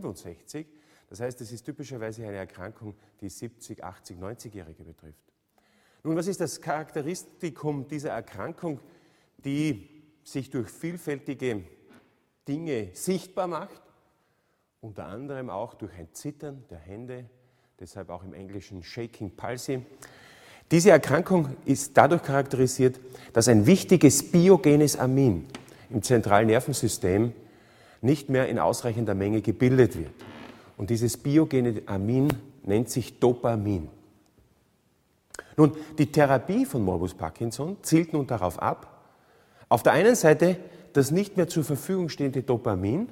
65. Das heißt, es ist typischerweise eine Erkrankung, die 70, 80, 90-Jährige betrifft. Nun, was ist das Charakteristikum dieser Erkrankung, die sich durch vielfältige Dinge sichtbar macht? Unter anderem auch durch ein Zittern der Hände, deshalb auch im Englischen Shaking Palsy. Diese Erkrankung ist dadurch charakterisiert, dass ein wichtiges biogenes Amin im zentralen Nervensystem nicht mehr in ausreichender Menge gebildet wird. Und dieses biogene Amin nennt sich Dopamin. Nun, die Therapie von Morbus Parkinson zielt nun darauf ab, auf der einen Seite das nicht mehr zur Verfügung stehende Dopamin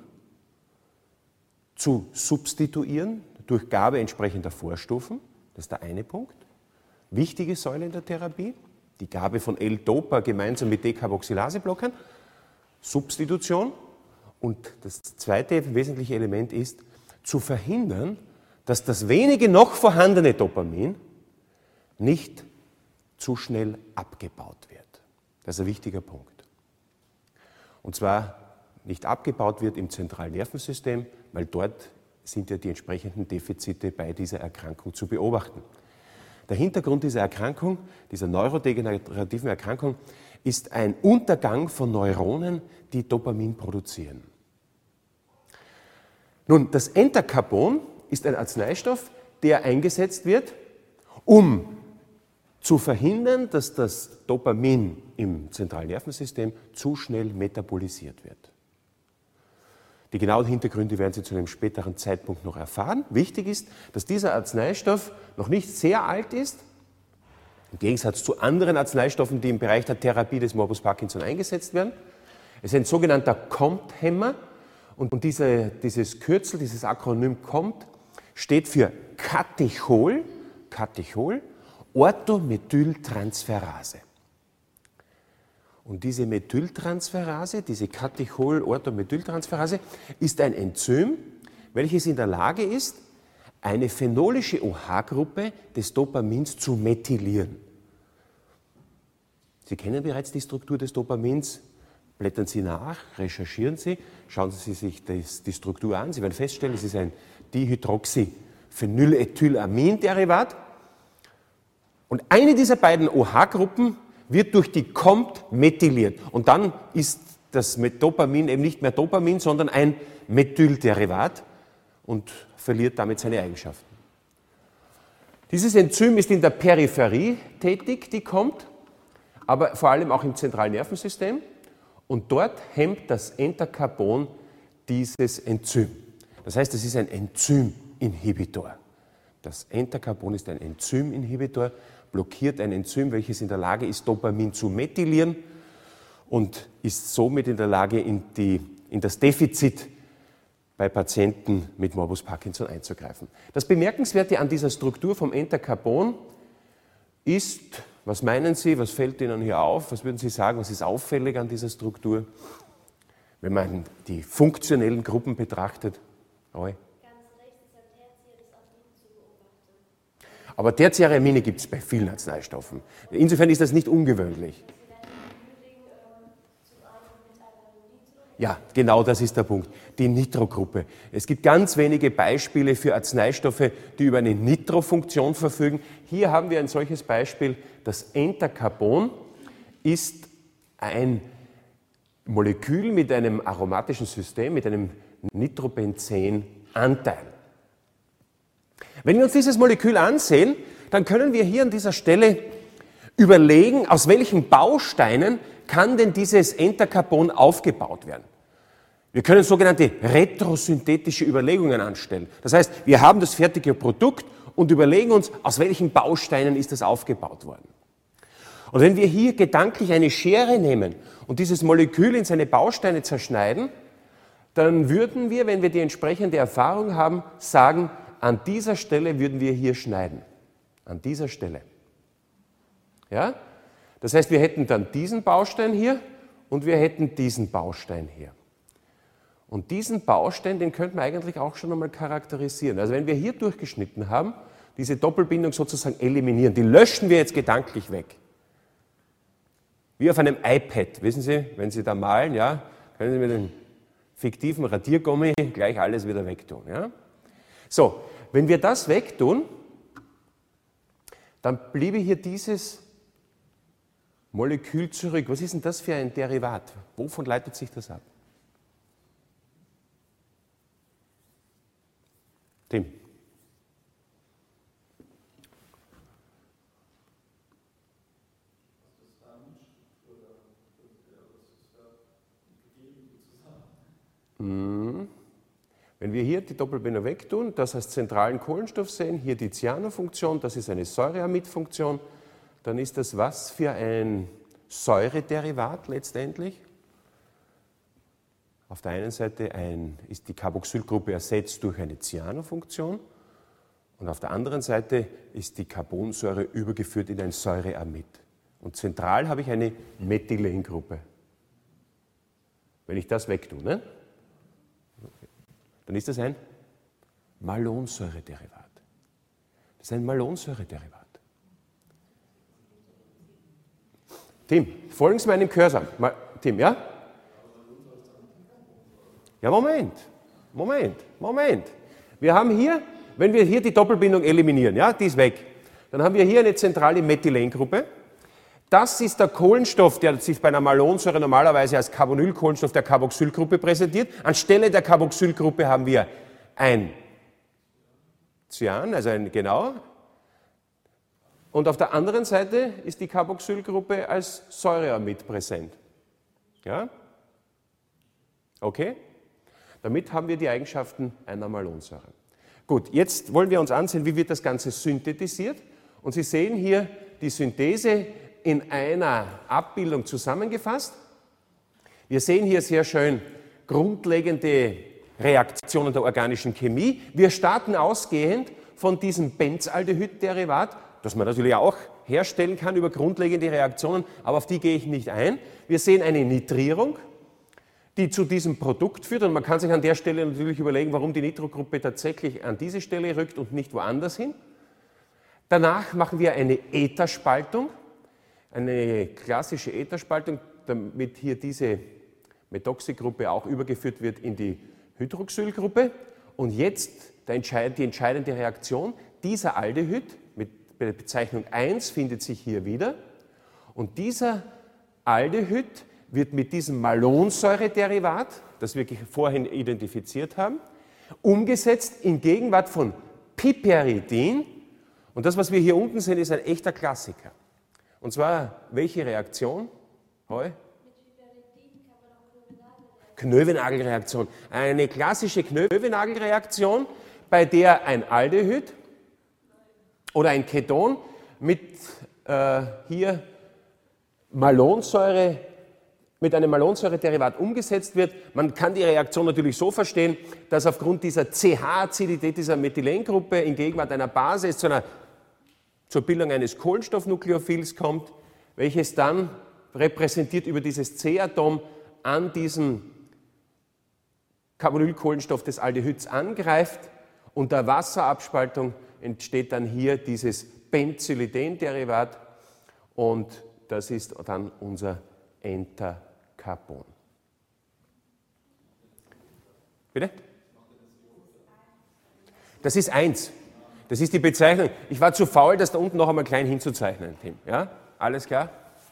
zu substituieren durch Gabe entsprechender Vorstufen. Das ist der eine Punkt. Wichtige Säule in der Therapie, die Gabe von L-Dopa gemeinsam mit Decarboxylase-Blockern, Substitution. Und das zweite wesentliche Element ist, zu verhindern, dass das wenige noch vorhandene Dopamin nicht zu schnell abgebaut wird. Das ist ein wichtiger Punkt. Und zwar nicht abgebaut wird im zentralen Nervensystem, weil dort sind ja die entsprechenden Defizite bei dieser Erkrankung zu beobachten. Der Hintergrund dieser Erkrankung, dieser neurodegenerativen Erkrankung, ist ein Untergang von Neuronen, die Dopamin produzieren. Nun, das Entacapon ist ein Arzneistoff, der eingesetzt wird, um zu verhindern, dass das Dopamin im zentralen Nervensystem zu schnell metabolisiert wird. Die genauen Hintergründe werden Sie zu einem späteren Zeitpunkt noch erfahren. Wichtig ist, dass dieser Arzneistoff noch nicht sehr alt ist, im Gegensatz zu anderen Arzneistoffen, die im Bereich der Therapie des Morbus Parkinson eingesetzt werden. Es ist ein sogenannter COMT-Hämmer und dieses Kürzel, dieses Akronym COMT, steht für Catechol, Orthomethyltransferase. Und diese Methyltransferase, diese Catechol-Orthomethyltransferase, ist ein Enzym, welches in der Lage ist, eine phenolische OH-Gruppe des Dopamins zu methylieren. Sie kennen bereits die Struktur des Dopamins. Blättern Sie nach, recherchieren Sie, schauen Sie sich die Struktur an. Sie werden feststellen, es ist ein Dihydroxyphenylethylaminderivat. Und eine dieser beiden OH-Gruppen wird durch die COMT methyliert. Und dann ist das Dopamin eben nicht mehr Dopamin, sondern ein Methylderivat und verliert damit seine Eigenschaften. Dieses Enzym ist in der Peripherie tätig, die COMT, aber vor allem auch im zentralen Nervensystem. Und dort hemmt das Entacapon dieses Enzym. Das heißt, es ist ein Enzyminhibitor. Das Entacapon ist ein Enzyminhibitor, blockiert ein Enzym, welches in der Lage ist, Dopamin zu methylieren und ist somit in der Lage, in das Defizit bei Patienten mit Morbus Parkinson einzugreifen. Das Bemerkenswerte an dieser Struktur vom Entacapon ist, was meinen Sie, was fällt Ihnen hier auf, was würden Sie sagen, was ist auffällig an dieser Struktur, wenn man die funktionellen Gruppen betrachtet? Roy? Aber tertiäre Amine gibt es bei vielen Arzneistoffen. Insofern ist das nicht ungewöhnlich. Ja, genau das ist der Punkt. Die Nitrogruppe. Es gibt ganz wenige Beispiele für Arzneistoffe, die über eine Nitrofunktion verfügen. Hier haben wir ein solches Beispiel. Das Entacapon ist ein Molekül mit einem aromatischen System, mit einem Nitrobenzen-Anteil. Wenn wir uns dieses Molekül ansehen, dann können wir hier an dieser Stelle überlegen, aus welchen Bausteinen kann denn dieses Entacapon aufgebaut werden. Wir können sogenannte retrosynthetische Überlegungen anstellen. Das heißt, wir haben das fertige Produkt und überlegen uns, aus welchen Bausteinen ist das aufgebaut worden. Und wenn wir hier gedanklich eine Schere nehmen und dieses Molekül in seine Bausteine zerschneiden, dann würden wir, wenn wir die entsprechende Erfahrung haben, sagen, an dieser Stelle würden wir hier schneiden. An dieser Stelle. Ja? Das heißt, wir hätten dann diesen Baustein hier und wir hätten diesen Baustein hier. Und diesen Baustein, den könnte man eigentlich auch schon einmal charakterisieren. Also wenn wir hier durchgeschnitten haben, diese Doppelbindung sozusagen eliminieren, die löschen wir jetzt gedanklich weg. Wie auf einem iPad, wissen Sie, wenn Sie da malen, ja, können Sie mit dem fiktiven Radiergummi gleich alles wieder wegtun. Ja? So, wenn wir das wegtun, dann bliebe hier dieses Molekül zurück. Was ist denn das für ein Derivat? Wovon leitet sich das ab? Tim. Wenn wir hier die Doppelbinder wegtun, das als zentralen Kohlenstoff sehen, hier die Cyanofunktion, das ist eine Säureamidfunktion, dann ist das was für ein Säurederivat letztendlich? Auf der einen Seite ist die Carboxylgruppe ersetzt durch eine Cyanofunktion und auf der anderen Seite ist die Carbonsäure übergeführt in ein Säureamid. Und zentral habe ich eine Methylengruppe. Wenn ich das wegtue, ne? Dann ist das ein Malonsäurederivat. Das ist ein Malonsäurederivat. Tim, folgen Sie meinem Cursor. Tim, ja? Ja, Moment. Wir haben hier, wenn wir hier die Doppelbindung eliminieren, ja, die ist weg, dann haben wir hier eine zentrale Methylengruppe. Das ist der Kohlenstoff, der sich bei einer Malonsäure normalerweise als Carbonylkohlenstoff der Carboxylgruppe präsentiert. Anstelle der Carboxylgruppe haben wir ein Cyan, also genau. Und auf der anderen Seite ist die Carboxylgruppe als Säureamid präsent. Ja? Okay? Damit haben wir die Eigenschaften einer Malonsäure. Gut, jetzt wollen wir uns ansehen, wie wird das Ganze synthetisiert. Und Sie sehen hier die Synthese in einer Abbildung zusammengefasst. Wir sehen hier sehr schön grundlegende Reaktionen der organischen Chemie. Wir starten ausgehend von diesem Benzaldehyd-Derivat, das man natürlich auch herstellen kann über grundlegende Reaktionen, aber auf die gehe ich nicht ein. Wir sehen eine Nitrierung, die zu diesem Produkt führt und man kann sich an der Stelle natürlich überlegen, warum die Nitrogruppe tatsächlich an diese Stelle rückt und nicht woanders hin. Danach machen wir eine Etherspaltung, eine klassische Etherspaltung, damit hier diese Methoxygruppe auch übergeführt wird in die Hydroxylgruppe. Und jetzt die entscheidende Reaktion, dieser Aldehyd mit der Bezeichnung 1 findet sich hier wieder. Und dieser Aldehyd wird mit diesem Malonsäurederivat, das wir vorhin identifiziert haben, umgesetzt in Gegenwart von Piperidin. Und das, was wir hier unten sehen, ist ein echter Klassiker. Und zwar, welche Reaktion? Heu? Knövenagelreaktion. Eine klassische Knövenagelreaktion, bei der ein Aldehyd oder ein Keton mit hier Malonsäure, mit einem Malonsäurederivat umgesetzt wird. Man kann die Reaktion natürlich so verstehen, dass aufgrund dieser CH-Azidität dieser Methylengruppe in Gegenwart einer Base es zur Bildung eines Kohlenstoffnukleophils kommt, welches dann repräsentiert über dieses C-Atom an diesem Carbonylkohlenstoff des Aldehyds angreift und der Wasserabspaltung entsteht dann hier dieses Benzylidenderivat und das ist dann unser Entacarbon. Bitte? Das ist 1. Das ist die Bezeichnung. Ich war zu faul, das da unten noch einmal klein hinzuzeichnen, Tim. Ja? Alles klar?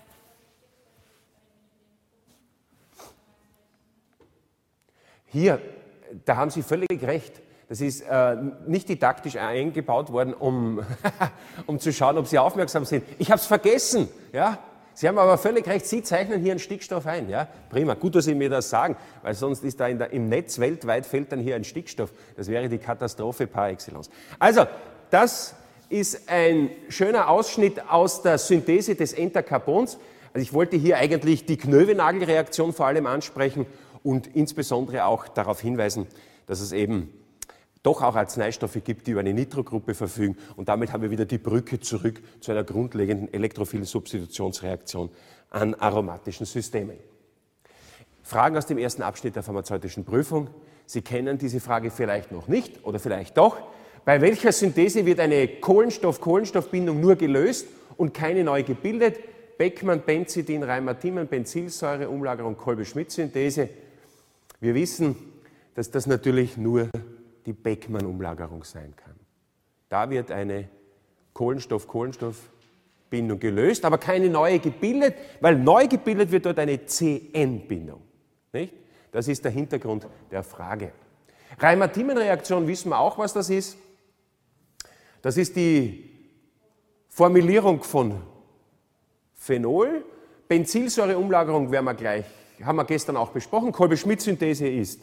Hier, da haben Sie völlig recht. Das ist nicht didaktisch eingebaut worden, um zu schauen, ob Sie aufmerksam sind. Ich habe es vergessen. Ja? Sie haben aber völlig recht, Sie zeichnen hier einen Stickstoff ein. Ja? Prima, gut, dass Sie mir das sagen, weil sonst ist da im Netz weltweit fällt dann hier ein Stickstoff. Das wäre die Katastrophe par excellence. Also, das ist ein schöner Ausschnitt aus der Synthese des Entacarbons. Also ich wollte hier eigentlich die Knövenagelreaktion vor allem ansprechen und insbesondere auch darauf hinweisen, dass es eben doch auch Arzneistoffe gibt, die über eine Nitrogruppe verfügen. Und damit haben wir wieder die Brücke zurück zu einer grundlegenden elektrophilen Substitutionsreaktion an aromatischen Systemen. Fragen aus dem ersten Abschnitt der pharmazeutischen Prüfung. Sie kennen diese Frage vielleicht noch nicht oder vielleicht doch. Bei welcher Synthese wird eine Kohlenstoff-Kohlenstoffbindung nur gelöst und keine neu gebildet? Beckmann, Benzidin, Reimer-Tiemann, Benzylsäure, Umlagerung, Kolbe-Schmidt-Synthese. Wir wissen, dass das natürlich nur die Beckmann-Umlagerung sein kann. Da wird eine Kohlenstoff-Kohlenstoff-Bindung gelöst, aber keine neue gebildet, weil neu gebildet wird dort eine CN-Bindung. Nicht? Das ist der Hintergrund der Frage. Reimer-Thielmann-Reaktion wissen wir auch, was das ist. Das ist die Formulierung von Phenol. Benzilsäureumlagerung haben wir gestern auch besprochen. Kolbe-Schmidt-Synthese ist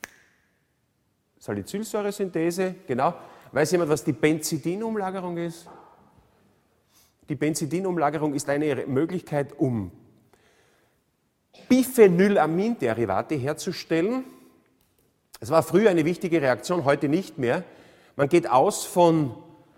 Salicylsäuresynthese, genau. Weiß jemand, was die Benzidin-Umlagerung ist? Die Benzidin-Umlagerung ist eine Möglichkeit, um Biphenylaminderivate herzustellen. Es war früher eine wichtige Reaktion, heute nicht mehr. Man geht aus von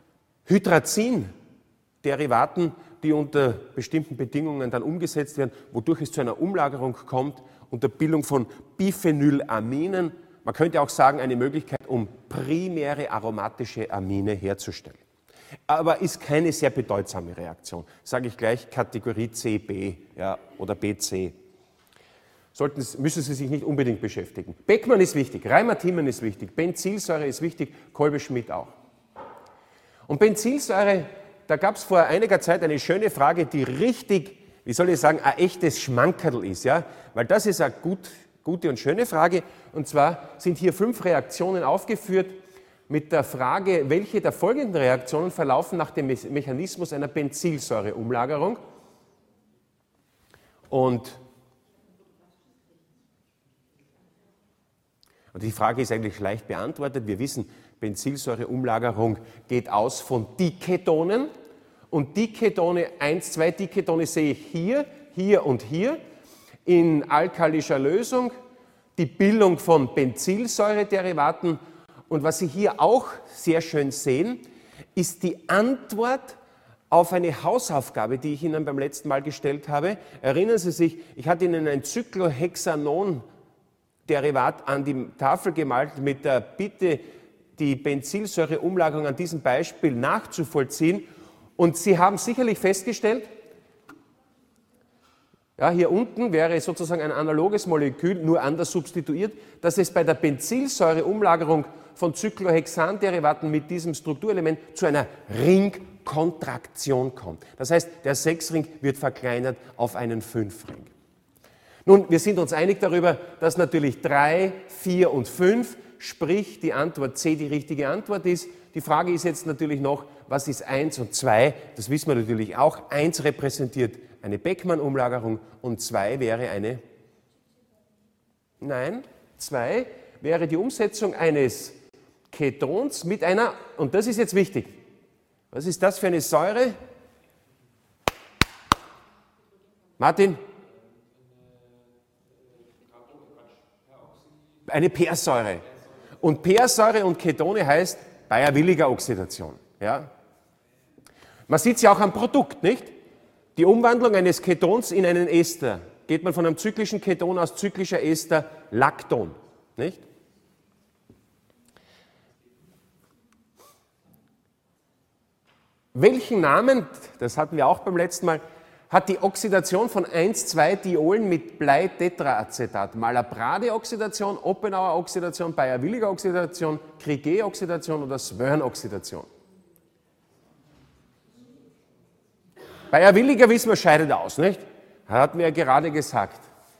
Hydrazin-Derivaten, die unter bestimmten Bedingungen dann umgesetzt werden, wodurch es zu einer Umlagerung kommt, unter Bildung von Biphenylaminen. Man könnte auch sagen, eine Möglichkeit, um primäre aromatische Amine herzustellen. Aber ist keine sehr bedeutsame Reaktion. Sage ich gleich Kategorie CB, ja, oder BC. Müssen Sie sich nicht unbedingt beschäftigen. Beckmann ist wichtig, Reimer-Thielmann ist wichtig, Benzilsäure ist wichtig, Kolbe-Schmidt auch. Und Benzilsäure, da gab es vor einiger Zeit eine schöne Frage, die richtig, wie soll ich sagen, ein echtes Schmankerl ist. Ja? Weil das ist eine gute und schöne Frage. Und zwar sind hier 5 Reaktionen aufgeführt mit der Frage, welche der folgenden Reaktionen verlaufen nach dem Mechanismus einer Benzilsäureumlagerung. Und die Frage ist eigentlich leicht beantwortet. Wir wissen, Benzilsäureumlagerung geht aus von Diketonen. Und Diketone, 1, 2 Diketone sehe ich hier, hier und hier in alkalischer Lösung. Die Bildung von Benzilsäurederivaten. Und was Sie hier auch sehr schön sehen, ist die Antwort auf eine Hausaufgabe, die ich Ihnen beim letzten Mal gestellt habe. Erinnern Sie sich, ich hatte Ihnen ein Cyclohexanon-Derivat an die Tafel gemalt mit der Bitte, die Benzilsäureumlagerung an diesem Beispiel nachzuvollziehen. Und Sie haben sicherlich festgestellt, ja, hier unten wäre sozusagen ein analoges Molekül, nur anders substituiert, dass es bei der Benzilsäureumlagerung von Cyclohexan-Derivaten mit diesem Strukturelement zu einer Ringkontraktion kommt. Das heißt, der 6-Ring wird verkleinert auf einen 5-Ring. Nun, wir sind uns einig darüber, dass natürlich 3, 4 und 5, sprich die Antwort C die richtige Antwort ist. Die Frage ist jetzt natürlich noch, was ist 1 und 2? Das wissen wir natürlich auch. 1 repräsentiert eine Beckmann-Umlagerung und 2 wäre eine... Nein, 2 wäre die Umsetzung eines Ketons mit einer, und das ist jetzt wichtig, was ist das für eine Säure? Martin? Eine Persäure. Und Persäure und Ketone heißt Baeyer-Williger-Oxidation. Ja? Man sieht es ja auch am Produkt, nicht? Die Umwandlung eines Ketons in einen Ester. Geht man von einem zyklischen Keton aus, zyklischer Ester, Lacton. Nicht? Welchen Namen, das hatten wir auch beim letzten Mal, hat die Oxidation von 1,2-Diolen mit Blei-Tetraacetat? Malaprade-Oxidation, Oppenauer-Oxidation, Baeyer-Williger-Oxidation, Kriegé-Oxidation oder Swern-Oxidation? Baeyer-Williger, wissen wir, scheidet aus, nicht? Hatten wir ja gerade gesagt.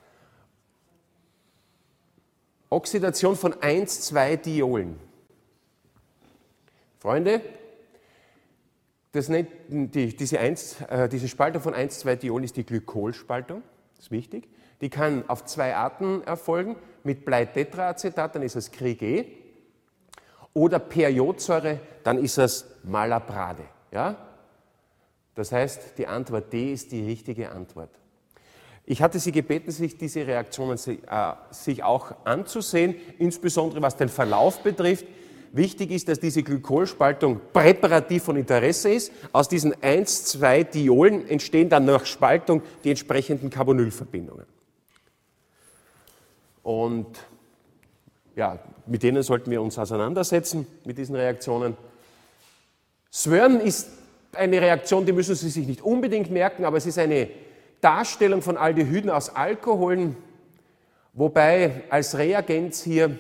Oxidation von 1,2-Diolen. Freunde, diese Spaltung von 1,2-Diolen ist die Glykolspaltung, das ist wichtig. Die kann auf 2 Arten erfolgen, mit Blei-Tetraacetat, dann ist es Kriegé, oder per Jodsäure, dann ist es Malaprade. Ja? Das heißt, die Antwort D ist die richtige Antwort. Ich hatte Sie gebeten, sich diese Reaktionen sich auch anzusehen, insbesondere was den Verlauf betrifft. Wichtig ist, dass diese Glykolspaltung präparativ von Interesse ist. Aus diesen 1,2-Diolen entstehen dann nach Spaltung die entsprechenden Carbonylverbindungen. Und ja, mit denen sollten wir uns auseinandersetzen, mit diesen Reaktionen. Swern ist eine Reaktion, die müssen Sie sich nicht unbedingt merken, aber es ist eine Darstellung von Aldehyden aus Alkoholen. wobei als Reagenz hier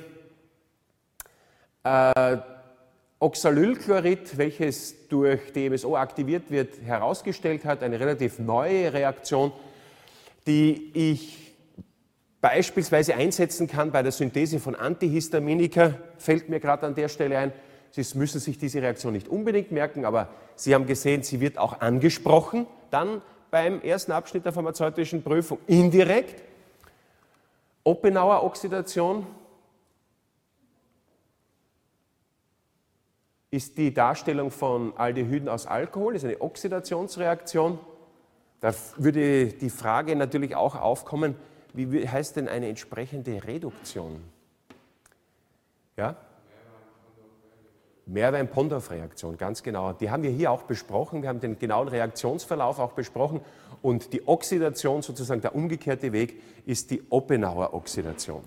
Oxalylchlorid, welches durch DMSO aktiviert wird, herausgestellt hat, eine relativ neue Reaktion, die ich beispielsweise einsetzen kann bei der Synthese von Antihistaminika, fällt mir gerade an der Stelle ein. Sie müssen sich diese Reaktion nicht unbedingt merken, aber Sie haben gesehen, sie wird auch angesprochen, dann beim ersten Abschnitt der pharmazeutischen Prüfung indirekt. Oppenauer Oxidation ist die Darstellung von Aldehyden aus Alkohol, ist eine Oxidationsreaktion. Da würde die Frage natürlich auch aufkommen, wie heißt denn eine entsprechende Reduktion? Ja? Meerwein-Pondorf-Reaktion, ganz genau. Die haben wir hier auch besprochen. Wir haben den genauen Reaktionsverlauf auch besprochen. Und die Oxidation, sozusagen der umgekehrte Weg, ist die Oppenauer Oxidation.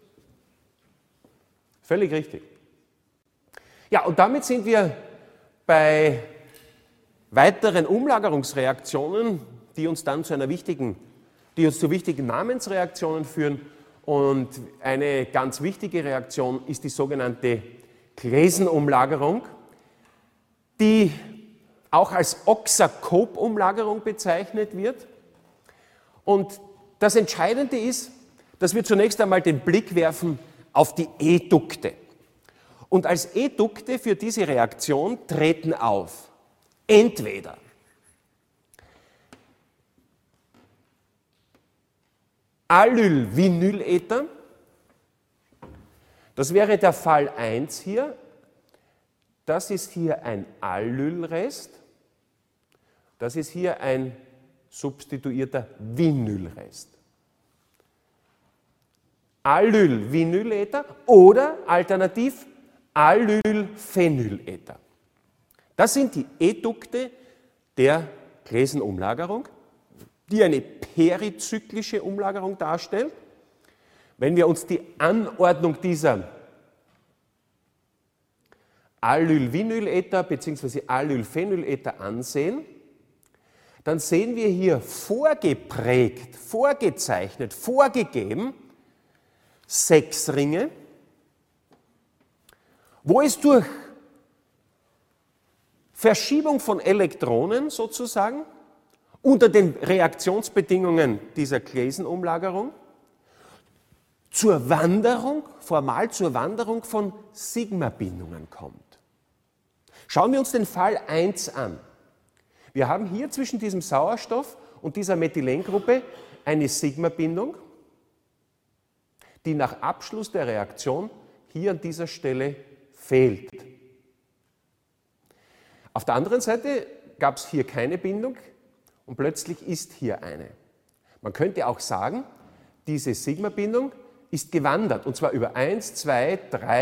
Völlig richtig. Ja, und damit sind wir bei weiteren Umlagerungsreaktionen, die uns dann zu wichtigen Namensreaktionen führen. Und eine ganz wichtige Reaktion ist die sogenannte Claisen-Umlagerung, die auch als Oxacope-Umlagerung bezeichnet wird. Und das Entscheidende ist, dass wir zunächst einmal den Blick werfen auf die Edukte. Und als Edukte für diese Reaktion treten auf entweder Allyl-Vinylether, das wäre der Fall 1 hier, das ist hier ein Allylrest, das ist hier ein substituierter Vinylrest. Allyl-Vinylether oder alternativ Allyl-Phenylether. Das sind die Edukte der Claisen-Umlagerung, die eine perizyklische Umlagerung darstellt. Wenn wir uns die Anordnung dieser Allyl-Vinylether bzw. Allyl-Phenylether ansehen, dann sehen wir hier vorgeprägt, vorgezeichnet, vorgegeben 6 Ringe, wo es durch Verschiebung von Elektronen sozusagen unter den Reaktionsbedingungen dieser Claisen-Umlagerung formal zur Wanderung von Sigma-Bindungen kommt. Schauen wir uns den Fall 1 an. Wir haben hier zwischen diesem Sauerstoff und dieser Methylengruppe eine Sigma-Bindung, die nach Abschluss der Reaktion hier an dieser Stelle fehlt. Auf der anderen Seite gab es hier keine Bindung und plötzlich ist hier eine. Man könnte auch sagen, diese Sigma-Bindung ist gewandert, und zwar über 1, 2,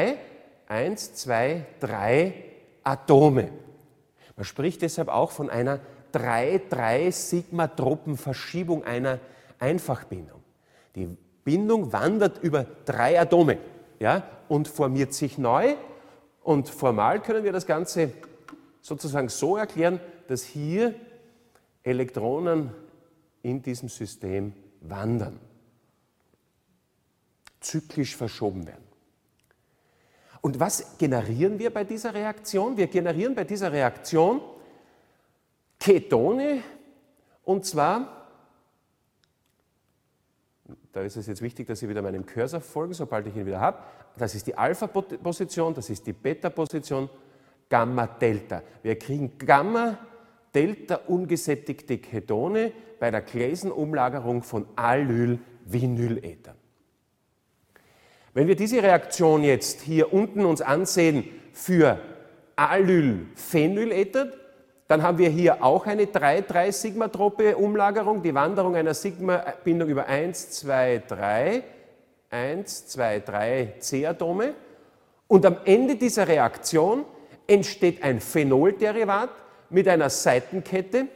3 Atome. Man spricht deshalb auch von einer 3-3-Sigma-Tropen-Verschiebung einer Einfachbindung. Die Bindung wandert über 3 Atome, ja, und formiert sich neu. Und formal können wir das Ganze sozusagen so erklären, dass hier Elektronen in diesem System wandern, zyklisch verschoben werden. Und was generieren wir bei dieser Reaktion? Wir generieren bei dieser Reaktion Ketone, und zwar, da ist es jetzt wichtig, dass Sie wieder meinem Cursor folgen, sobald ich ihn wieder habe. Das ist die Alpha-Position, das ist die Beta-Position, Gamma-Delta. Wir kriegen Gamma-Delta ungesättigte Ketone bei der Claisen-Umlagerung von Allyl-Vinylether. Wenn wir diese Reaktion jetzt hier unten uns ansehen für Allyl-Phenylether, dann haben wir hier auch eine 3-3-Sigma-Trope-Umlagerung, die Wanderung einer Sigma-Bindung über 1, 2, 3 C-Atome. Und am Ende dieser Reaktion entsteht ein Phenol-Derivat mit einer Seitenkette,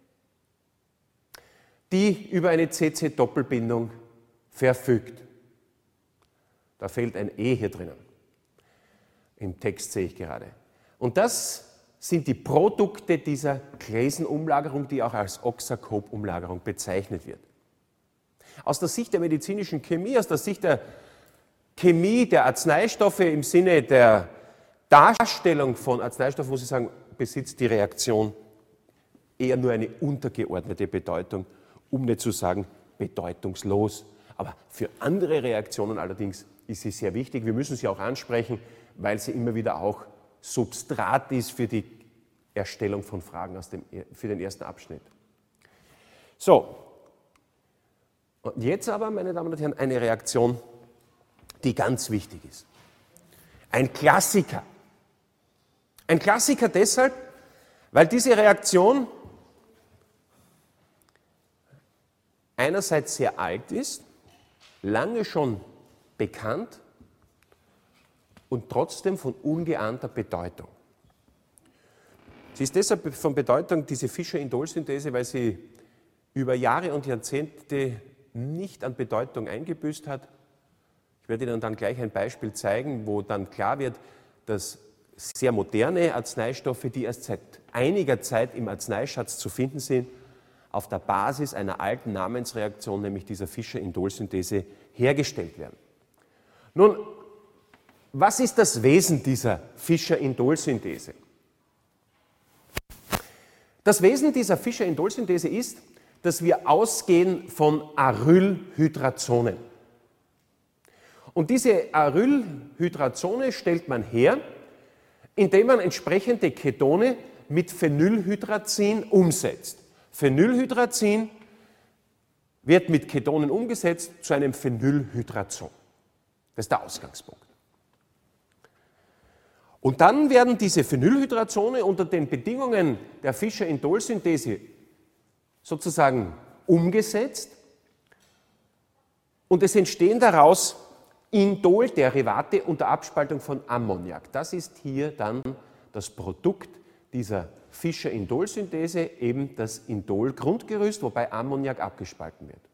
die über eine CC-Doppelbindung verfügt. Da fehlt ein E hier drinnen. Im Text sehe ich gerade. Und das sind die Produkte dieser Claisen-Umlagerung, die auch als Oxacope-Umlagerung bezeichnet wird. Aus der Sicht der medizinischen Chemie, aus der Sicht der Chemie der Arzneistoffe im Sinne der Darstellung von Arzneistoffen, muss ich sagen, besitzt die Reaktion eher nur eine untergeordnete Bedeutung, um nicht zu sagen bedeutungslos. Aber für andere Reaktionen allerdings ist sie sehr wichtig. Wir müssen sie auch ansprechen, weil sie immer wieder auch Substrat ist für die Erstellung von Fragen für den ersten Abschnitt. So, und jetzt aber, meine Damen und Herren, eine Reaktion, die ganz wichtig ist. Ein Klassiker. Ein Klassiker deshalb, weil diese Reaktion einerseits sehr alt ist, lange schon bekannt und trotzdem von ungeahnter Bedeutung. Sie ist deshalb von Bedeutung, diese Fischer-Indol-Synthese, weil sie über Jahre und Jahrzehnte nicht an Bedeutung eingebüßt hat. Ich werde Ihnen dann gleich ein Beispiel zeigen, wo dann klar wird, dass sehr moderne Arzneistoffe, die erst seit einiger Zeit im Arzneischatz zu finden sind, auf der Basis einer alten Namensreaktion, nämlich dieser Fischer-Indol-Synthese, hergestellt werden. Nun, was ist das Wesen dieser Fischer-Indol-Synthese? Das Wesen dieser Fischer-Indol-Synthese ist, dass wir ausgehen von Arylhydrazonen. Und diese Arylhydrazone stellt man her, indem man entsprechende Ketone mit Phenylhydrazin umsetzt. Phenylhydrazin wird mit Ketonen umgesetzt zu einem Phenylhydrazon. Das ist der Ausgangspunkt. Und dann werden diese Phenylhydrazone unter den Bedingungen der Fischer-Indol-Synthese sozusagen umgesetzt und es entstehen daraus Indol-Derivate unter Abspaltung von Ammoniak. Das ist hier dann das Produkt dieser Fischer-Indol-Synthese, eben das Indol-Grundgerüst, wobei Ammoniak abgespalten wird.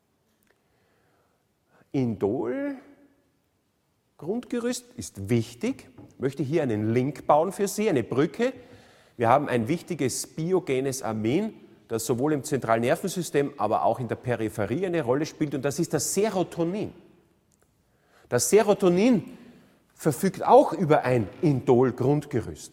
Indol-Grundgerüst ist wichtig. Ich möchte hier einen Link bauen für Sie, eine Brücke. Wir haben ein wichtiges biogenes Amin, das sowohl im zentralen Nervensystem, aber auch in der Peripherie eine Rolle spielt, und das ist das Serotonin. Das Serotonin verfügt auch über ein Indol-Grundgerüst.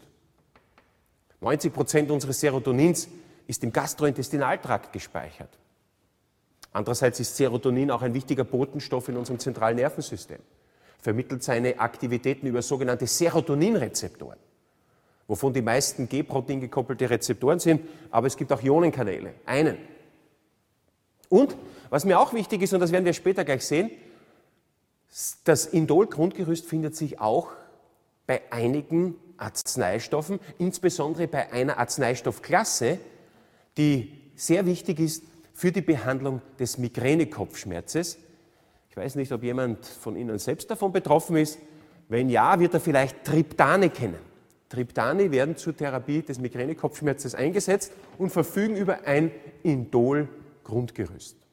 90% unseres Serotonins ist im Gastrointestinaltrakt gespeichert. Andererseits ist Serotonin auch ein wichtiger Botenstoff in unserem zentralen Nervensystem. Vermittelt seine Aktivitäten über sogenannte Serotoninrezeptoren, wovon die meisten G-Protein gekoppelte Rezeptoren sind, aber es gibt auch Ionenkanäle, einen. Und, was mir auch wichtig ist, und das werden wir später gleich sehen, das Indol-Grundgerüst findet sich auch bei einigen Arzneistoffen, insbesondere bei einer Arzneistoffklasse, die sehr wichtig ist für die Behandlung des Migränekopfschmerzes. Ich weiß nicht, ob jemand von Ihnen selbst davon betroffen ist. Wenn ja, wird er vielleicht Triptane kennen. Triptane werden zur Therapie des Migränekopfschmerzes eingesetzt und verfügen über ein Indol-Grundgerüst.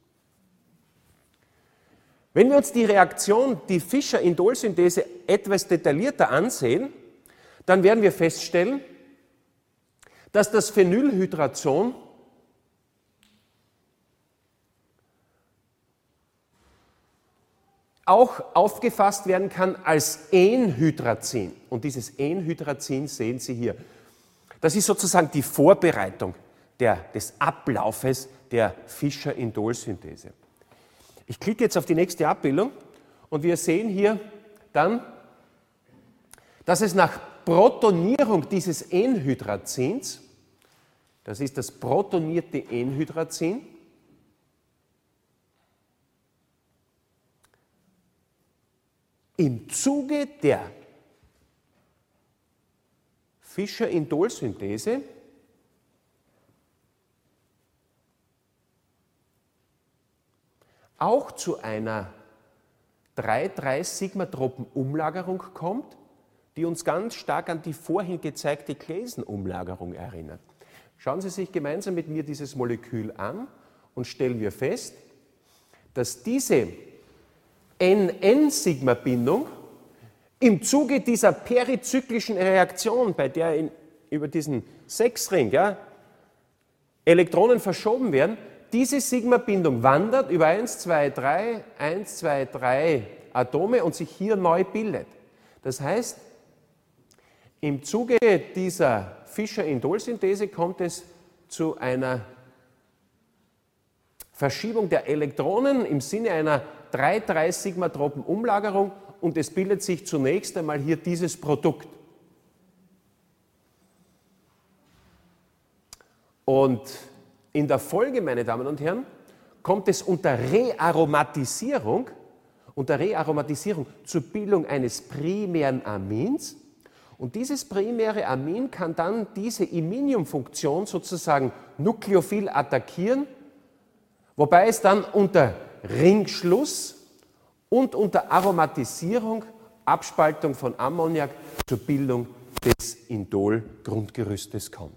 Wenn wir uns die Reaktion, die Fischer-Indol-Synthese, etwas detaillierter ansehen, dann werden wir feststellen, dass das Phenylhydrazon auch aufgefasst werden kann als Enhydrazin. Und dieses Enhydrazin sehen Sie hier. Das ist sozusagen die Vorbereitung des Ablaufes der Fischer-Indol-Synthese. Ich klicke jetzt auf die nächste Abbildung und wir sehen hier dann, dass es nach Protonierung dieses Enhydrazins, das ist das protonierte Enhydrazin, im Zuge der Fischer-Indol-Synthese auch zu einer 3,3-Sigma-Tropen-Umlagerung kommt, die uns ganz stark an die vorhin gezeigte Claisen-Umlagerung erinnert. Schauen Sie sich gemeinsam mit mir dieses Molekül an und stellen wir fest, dass diese NN-Sigma-Bindung im Zuge dieser perizyklischen Reaktion, bei der über diesen Sechsring Elektronen verschoben werden, Diese Sigma-Bindung wandert über 1, 2, 3 Atome und sich hier neu bildet. Das heißt, im Zuge dieser Fischer-Indol-Synthese kommt es zu einer Verschiebung der Elektronen im Sinne einer 3,3-Sigma-Tropen-Umlagerung und es bildet sich zunächst einmal hier dieses Produkt. Und in der Folge, meine Damen und Herren, kommt es unter Rearomatisierung zur Bildung eines primären Amins. Und dieses primäre Amin kann dann diese Iminium-Funktion sozusagen nukleophil attackieren, wobei es dann unter Ringschluss und unter Aromatisierung, Abspaltung von Ammoniak zur Bildung des Indol-Grundgerüstes kommt.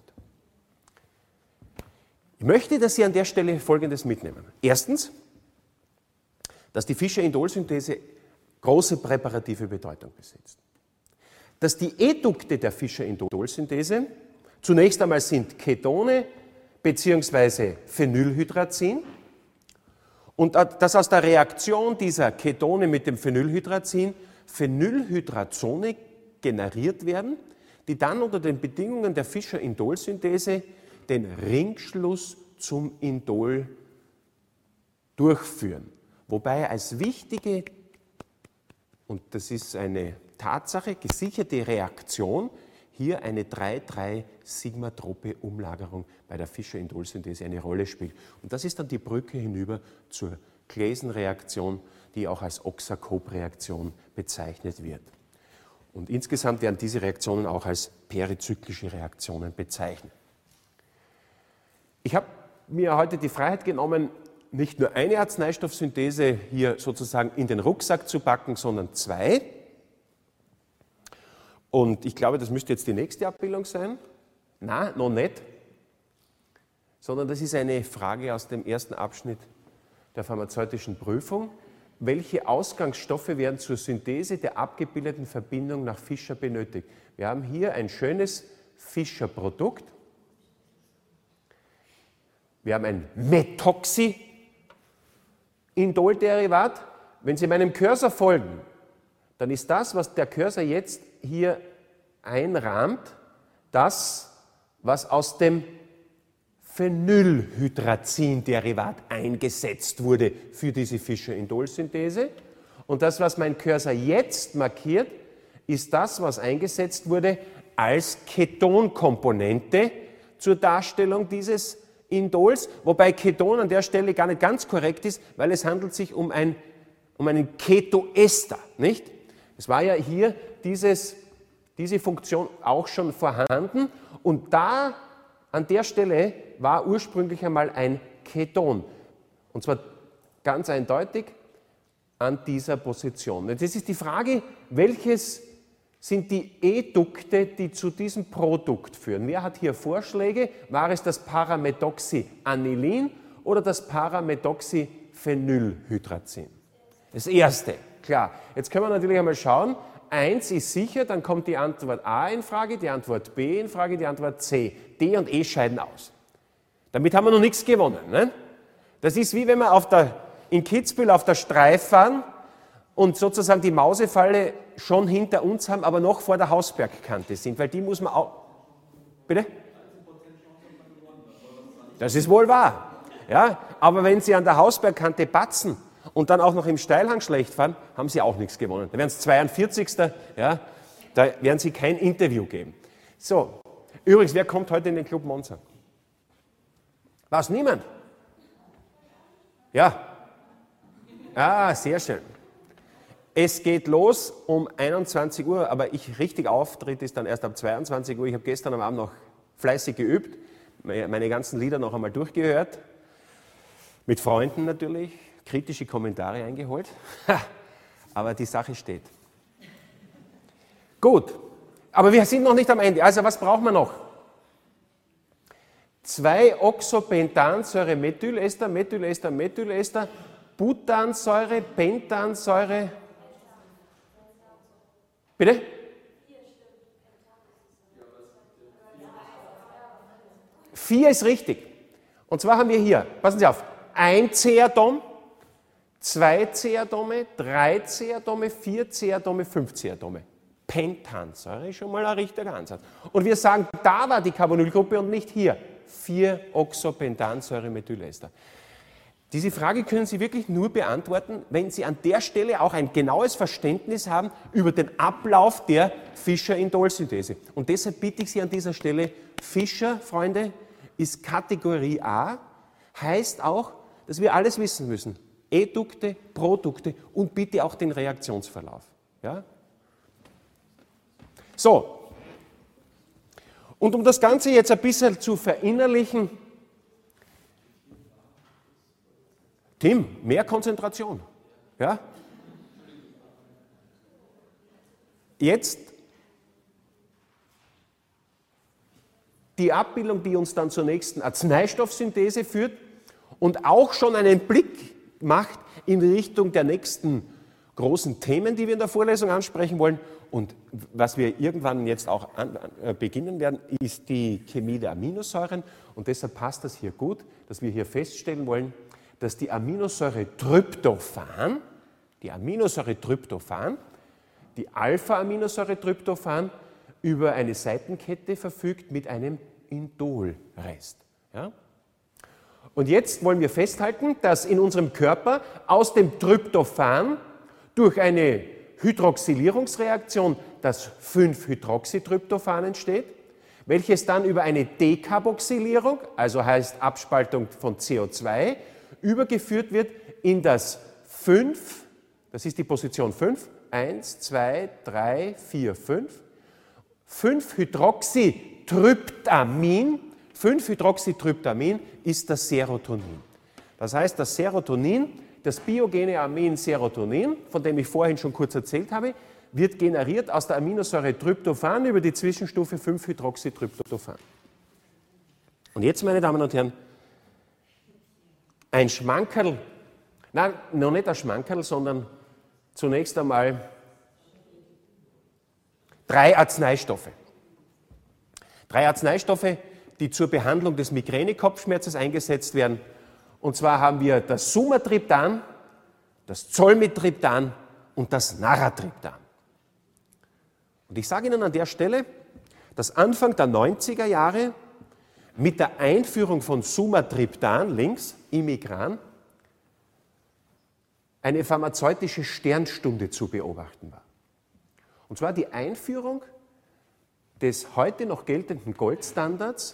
Ich möchte, dass Sie an der Stelle Folgendes mitnehmen. Erstens, dass die Fischer-Indol-Synthese große präparative Bedeutung besitzt. Dass die Edukte der Fischer-Indol-Synthese zunächst einmal sind Ketone bzw. Phenylhydrazin und dass aus der Reaktion dieser Ketone mit dem Phenylhydrazin Phenylhydrazone generiert werden, die dann unter den Bedingungen der Fischer-Indol-Synthese den Ringschluss zum Indol durchführen. Wobei als wichtige, und das ist eine Tatsache, gesicherte Reaktion, hier eine 3,3-Sigmatrope-Umlagerung bei der Fischer-Indol-Synthese eine Rolle spielt. Und das ist dann die Brücke hinüber zur Claisen-Reaktion, die auch als Oxacob-Reaktion bezeichnet wird. Und insgesamt werden diese Reaktionen auch als perizyklische Reaktionen bezeichnet. Ich habe mir heute die Freiheit genommen, nicht nur eine Arzneistoffsynthese hier sozusagen in den Rucksack zu packen, sondern zwei. Und ich glaube, das müsste jetzt die nächste Abbildung sein. Nein, noch nicht. Sondern das ist eine Frage aus dem ersten Abschnitt der pharmazeutischen Prüfung. Welche Ausgangsstoffe werden zur Synthese der abgebildeten Verbindung nach Fischer benötigt? Wir haben hier ein schönes Fischer-Produkt. Wir haben ein Methoxy-Indol-Derivat. Wenn Sie meinem Cursor folgen, dann ist das, was der Cursor jetzt hier einrahmt, das, was aus dem Phenylhydrazin-Derivat eingesetzt wurde für diese Fischer-Indol-Synthese. Und das, was mein Cursor jetzt markiert, ist das, was eingesetzt wurde als Ketonkomponente zur Darstellung dieses Indols, wobei Keton an der Stelle gar nicht ganz korrekt ist, weil es handelt sich um einen Ketoester, nicht? Es war ja hier diese Funktion auch schon vorhanden und da an der Stelle war ursprünglich einmal ein Keton und zwar ganz eindeutig an dieser Position. Und jetzt ist die Frage, welches sind die Edukte, die zu diesem Produkt führen. Wer hat hier Vorschläge? War es das Paramethoxyanilin oder das Paramethoxyphenylhydrazin? Das erste, klar. Jetzt können wir natürlich einmal schauen. 1 ist sicher, dann kommt die Antwort A in Frage, die Antwort B in Frage, die Antwort C. D und E scheiden aus. Damit haben wir noch nichts gewonnen. Ne? Das ist wie wenn wir in Kitzbühel auf der Streif fahren und sozusagen die Mausefalle schon hinter uns haben, aber noch vor der Hausbergkante sind, weil die muss man auch... Bitte? Das ist wohl wahr. Ja, aber wenn Sie an der Hausbergkante batzen und dann auch noch im Steilhang schlecht fahren, haben Sie auch nichts gewonnen. Da werden Sie 42. Ja, da werden Sie kein Interview geben. So, übrigens, wer kommt heute in den Club Monza? Was, niemand? Ja. Ah, sehr schön. Es geht los um 21 Uhr, aber richtig Auftritt ist dann erst ab 22 Uhr. Ich habe gestern am Abend noch fleißig geübt, meine ganzen Lieder noch einmal durchgehört, mit Freunden natürlich, kritische Kommentare eingeholt, aber die Sache steht. Gut, aber wir sind noch nicht am Ende. Also was brauchen wir noch? 2-Oxopentansäure, Methylester, Methylester, Methylester, Butansäure, Pentansäure. Bitte? 4 ist richtig. Und zwar haben wir hier, passen Sie auf, ein C-Atom, 2 C-Atome, 3 C-Atome, 4 C-Atome, 5 C-Atome. Pentansäure ist schon mal ein richtiger Ansatz. Und wir sagen, da war die Carbonylgruppe und nicht hier. 4-Oxopentansäure-Methylester. Diese Frage können Sie wirklich nur beantworten, wenn Sie an der Stelle auch ein genaues Verständnis haben über den Ablauf der Fischer-Indol-Synthese. Und deshalb bitte ich Sie an dieser Stelle, Fischer, Freunde, ist Kategorie A, heißt auch, dass wir alles wissen müssen. Edukte, Produkte und bitte auch den Reaktionsverlauf. Ja? So, und um das Ganze jetzt ein bisschen zu verinnerlichen, Tim, mehr Konzentration. Ja? Jetzt die Abbildung, die uns dann zur nächsten Arzneistoffsynthese führt und auch schon einen Blick macht in Richtung der nächsten großen Themen, die wir in der Vorlesung ansprechen wollen. Und was wir irgendwann jetzt auch beginnen werden, ist die Chemie der Aminosäuren. Und deshalb passt das hier gut, dass wir hier feststellen wollen, dass die Aminosäure Tryptophan, die Alpha-Aminosäure Tryptophan über eine Seitenkette verfügt mit einem Indolrest. Ja? Und jetzt wollen wir festhalten, dass in unserem Körper aus dem Tryptophan durch eine Hydroxylierungsreaktion das 5-Hydroxytryptophan entsteht, welches dann über eine Dekarboxylierung, also heißt Abspaltung von CO2, übergeführt wird in das 5, das ist die Position 5, 1, 2, 3, 4, 5, 5-Hydroxytryptamin. 5-Hydroxytryptamin ist das Serotonin. Das heißt, das Serotonin, das biogene Amin Serotonin, von dem ich vorhin schon kurz erzählt habe, wird generiert aus der Aminosäure Tryptophan über die Zwischenstufe 5-Hydroxytryptophan. Und jetzt, meine Damen und Herren, ein Schmankerl, nein, noch nicht ein Schmankerl, sondern zunächst einmal 3 Arzneistoffe. 3 Arzneistoffe, die zur Behandlung des Migränekopfschmerzes eingesetzt werden. Und zwar haben wir das Sumatriptan, das Zolmitriptan und das Naratriptan. Und ich sage Ihnen an der Stelle, dass Anfang der 90er Jahre mit der Einführung von Sumatriptan, links, Imigran, eine pharmazeutische Sternstunde zu beobachten war. Und zwar die Einführung des heute noch geltenden Goldstandards,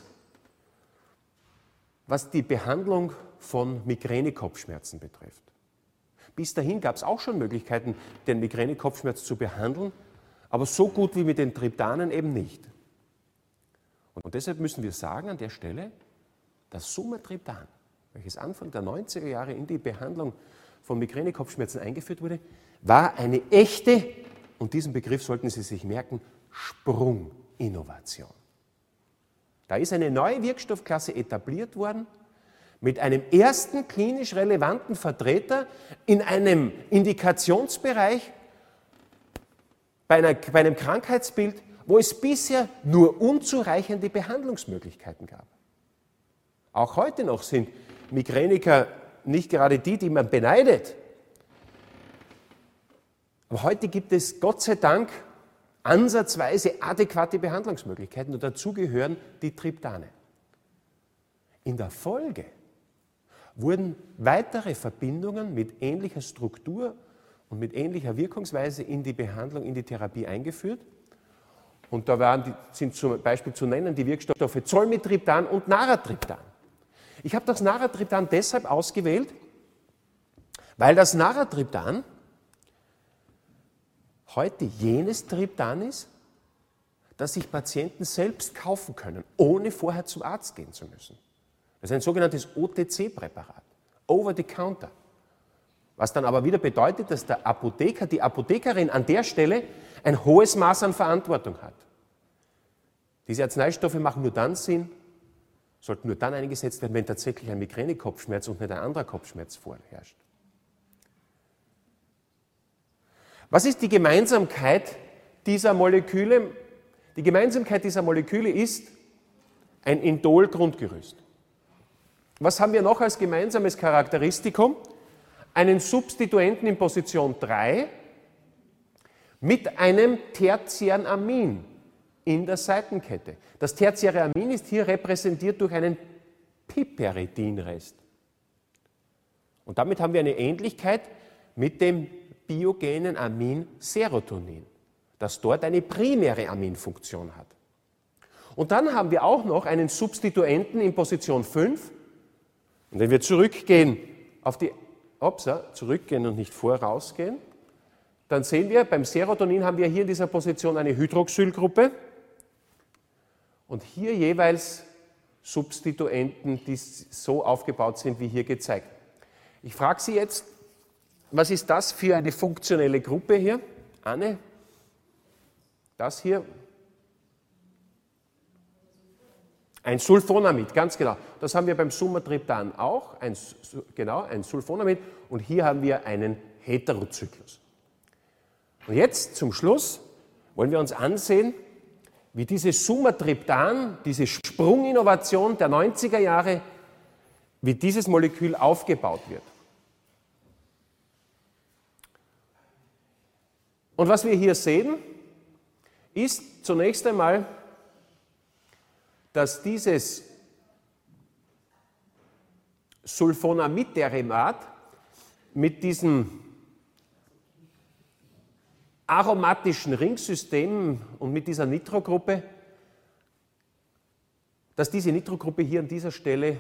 was die Behandlung von Migränekopfschmerzen betrifft. Bis dahin gab es auch schon Möglichkeiten, den Migränekopfschmerz zu behandeln, aber so gut wie mit den Triptanen eben nicht. Und deshalb müssen wir sagen an der Stelle, das Sumatriptan, welches Anfang der 90er Jahre in die Behandlung von Migränekopfschmerzen eingeführt wurde, war eine echte, und diesen Begriff sollten Sie sich merken, Sprunginnovation. Da ist eine neue Wirkstoffklasse etabliert worden, mit einem ersten klinisch relevanten Vertreter in einem Indikationsbereich, bei einem Krankheitsbild, wo es bisher nur unzureichende Behandlungsmöglichkeiten gab. Auch heute noch sind Migräniker nicht gerade die man beneidet. Aber heute gibt es Gott sei Dank ansatzweise adäquate Behandlungsmöglichkeiten und dazu gehören die Triptane. In der Folge wurden weitere Verbindungen mit ähnlicher Struktur und mit ähnlicher Wirkungsweise in die Behandlung, in die Therapie eingeführt. Und da sind zum Beispiel zu nennen die Wirkstoffe Zolmitriptan und Naratriptan. Ich habe das Naratriptan deshalb ausgewählt, weil das Naratriptan heute jenes Triptan ist, das sich Patienten selbst kaufen können, ohne vorher zum Arzt gehen zu müssen. Das ist ein sogenanntes OTC-Präparat, over the counter. Was dann aber wieder bedeutet, dass der Apotheker, die Apothekerin an der Stelle ein hohes Maß an Verantwortung hat. Diese Arzneistoffe machen nur dann Sinn, sollten nur dann eingesetzt werden, wenn tatsächlich ein Migränekopfschmerz und nicht ein anderer Kopfschmerz vorherrscht. Was ist die Gemeinsamkeit dieser Moleküle? Die Gemeinsamkeit dieser Moleküle ist ein Indol-Grundgerüst. Was haben wir noch als gemeinsames Charakteristikum? Einen Substituenten in Position 3 mit einem tertiären Amin in der Seitenkette. Das tertiäre Amin ist hier repräsentiert durch einen Piperidinrest. Und damit haben wir eine Ähnlichkeit mit dem biogenen Amin Serotonin, das dort eine primäre Aminfunktion hat. Und dann haben wir auch noch einen Substituenten in Position 5. Und wenn wir zurückgehen zurückgehen und nicht vorausgehen, dann sehen wir, beim Serotonin haben wir hier in dieser Position eine Hydroxylgruppe und hier jeweils Substituenten, die so aufgebaut sind, wie hier gezeigt. Ich frage Sie jetzt, was ist das für eine funktionelle Gruppe hier? Anne? Das hier? Ein Sulfonamid, ganz genau. Das haben wir beim Sumatriptan auch, ein Sulfonamid. Und hier haben wir einen Heterozyklus. Und jetzt zum Schluss wollen wir uns ansehen, wie dieses Sumatriptan, diese Sprunginnovation der 90er Jahre, wie dieses Molekül aufgebaut wird. Und was wir hier sehen, ist zunächst einmal, dass dieses Sulfonamid-Derivat mit diesem aromatischen Ringsystem und mit dieser Nitrogruppe, dass diese Nitrogruppe hier an dieser Stelle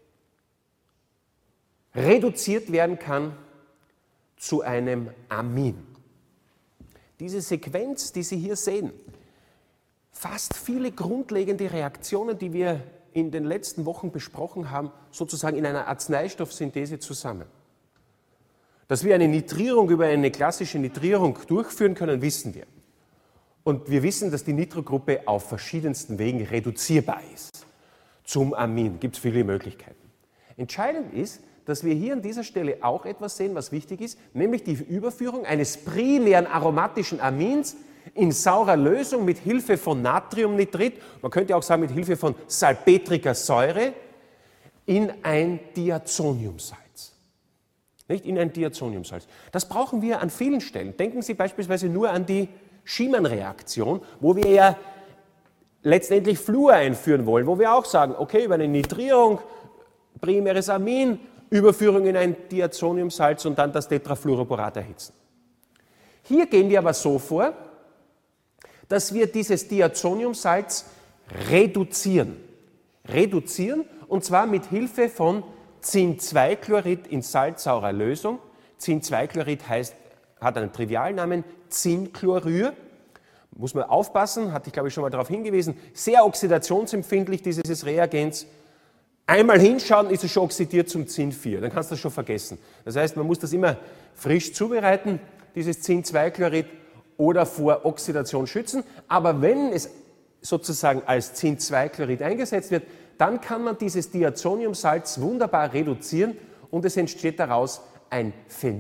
reduziert werden kann zu einem Amin. Diese Sequenz, die Sie hier sehen, fasst viele grundlegende Reaktionen, die wir in den letzten Wochen besprochen haben, sozusagen in einer Arzneistoffsynthese zusammen. Dass wir eine Nitrierung über eine klassische Nitrierung durchführen können, wissen wir. Und wir wissen, dass die Nitrogruppe auf verschiedensten Wegen reduzierbar ist. Zum Amin gibt es viele Möglichkeiten. Entscheidend ist, dass wir hier an dieser Stelle auch etwas sehen, was wichtig ist, nämlich die Überführung eines primären aromatischen Amins in saurer Lösung mit Hilfe von Natriumnitrit, man könnte auch sagen mit Hilfe von salpetriger Säure, in ein Diazoniumsalz. Nicht in ein Diazoniumsalz. Das brauchen wir an vielen Stellen. Denken Sie beispielsweise nur an die Schiemann-Reaktion, wo wir ja letztendlich Fluor einführen wollen, wo wir auch sagen, okay, über eine Nitrierung, primäres Amin, Überführung in ein Diazoniumsalz und dann das Tetrafluoroborat erhitzen. Hier gehen wir aber so vor, dass wir dieses Diazoniumsalz reduzieren. Reduzieren, und zwar mit Hilfe von Zin-2-Chlorid in salzsaurer Lösung. Zin-2-Chlorid hat einen Trivialnamen, Zinchlorür. Muss man aufpassen, hatte ich glaube ich schon mal darauf hingewiesen, sehr oxidationsempfindlich dieses Reagens. Einmal hinschauen, ist es schon oxidiert zum Zin-4, dann kannst du das schon vergessen. Das heißt, man muss das immer frisch zubereiten, dieses Zin-2-Chlorid, oder vor Oxidation schützen. Aber wenn es sozusagen als Zin-2-Chlorid eingesetzt wird, dann kann man dieses Diazoniumsalz wunderbar reduzieren und es entsteht daraus ein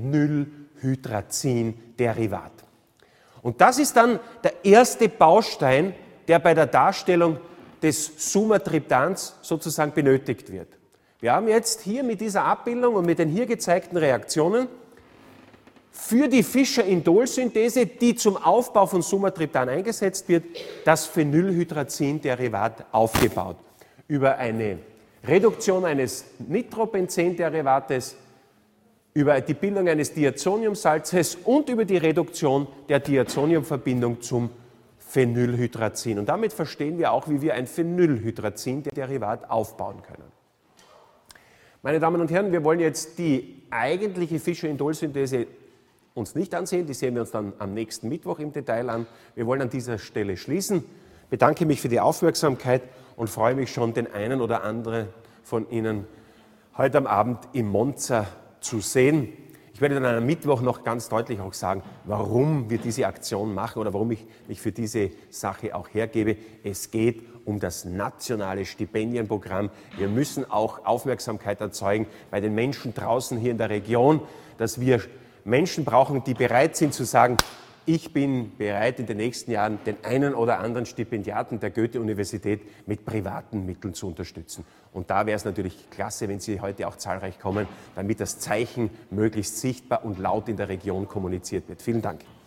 Phenylhydrazin-Derivat. Und das ist dann der erste Baustein, der bei der Darstellung des Sumatriptans sozusagen benötigt wird. Wir haben jetzt hier mit dieser Abbildung und mit den hier gezeigten Reaktionen für die Fischer-Indol-Synthese, die zum Aufbau von Sumatriptan eingesetzt wird, das Phenylhydrazin-Derivat aufgebaut. Über eine Reduktion eines Nitrobenzen-Derivates, über die Bildung eines Diazoniumsalzes und über die Reduktion der Diazoniumverbindung zum Phenylhydrazin. Und damit verstehen wir auch, wie wir ein Phenylhydrazin-Derivat aufbauen können. Meine Damen und Herren, wir wollen jetzt die eigentliche Fischer-Indol-Synthese uns nicht ansehen, die sehen wir uns dann am nächsten Mittwoch im Detail an. Wir wollen an dieser Stelle schließen. Ich bedanke mich für die Aufmerksamkeit und freue mich schon, den einen oder anderen von Ihnen heute am Abend im Monza zu sehen. Ich werde dann am Mittwoch noch ganz deutlich auch sagen, warum wir diese Aktion machen oder warum ich mich für diese Sache auch hergebe. Es geht um das nationale Stipendienprogramm. Wir müssen auch Aufmerksamkeit erzeugen bei den Menschen draußen hier in der Region, dass wir Menschen brauchen, die bereit sind zu sagen, Ich bin bereit, in den nächsten Jahren den einen oder anderen Stipendiaten der Goethe-Universität mit privaten Mitteln zu unterstützen. Und da wäre es natürlich klasse, wenn Sie heute auch zahlreich kommen, damit das Zeichen möglichst sichtbar und laut in der Region kommuniziert wird. Vielen Dank.